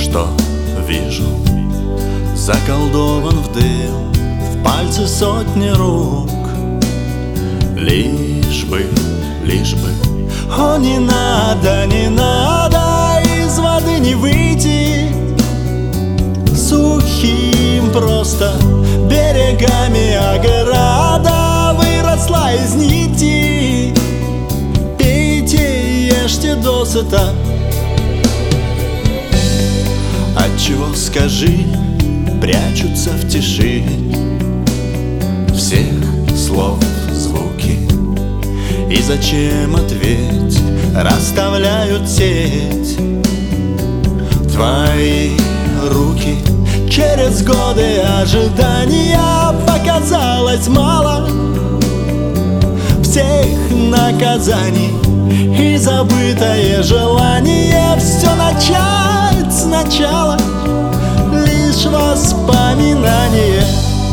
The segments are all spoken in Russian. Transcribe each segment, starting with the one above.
что вижу, заколдован в дым, в пальцы сотни рук. Лишь бы, о, не надо, не надо из воды не выйти сухим просто берегами ограда выросла из нити. Пейте, ешьте досыта. Отчего, скажи, прячутся в тиши всех слов звуки? И зачем, ответь, расставляют сеть твои руки? Через годы ожидания показалось мало всех наказаний и забытое желание все начать сначала, лишь воспоминание.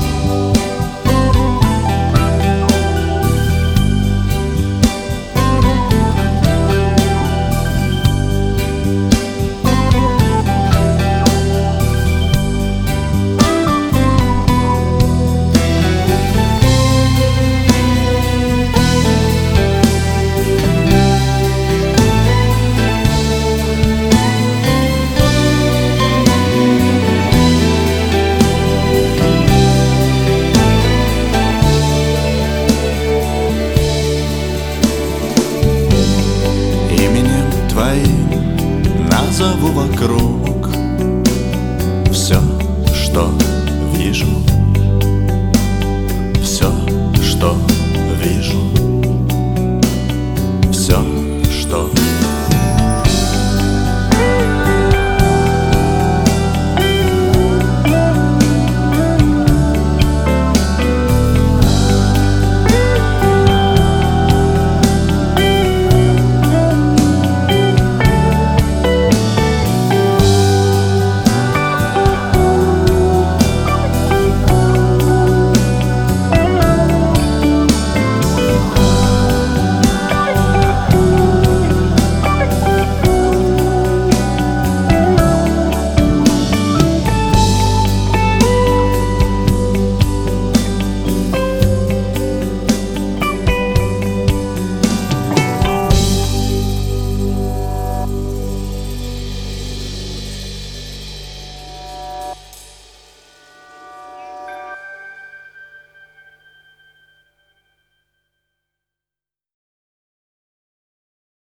Назову вокруг все, что вижу, все, что вижу, все, что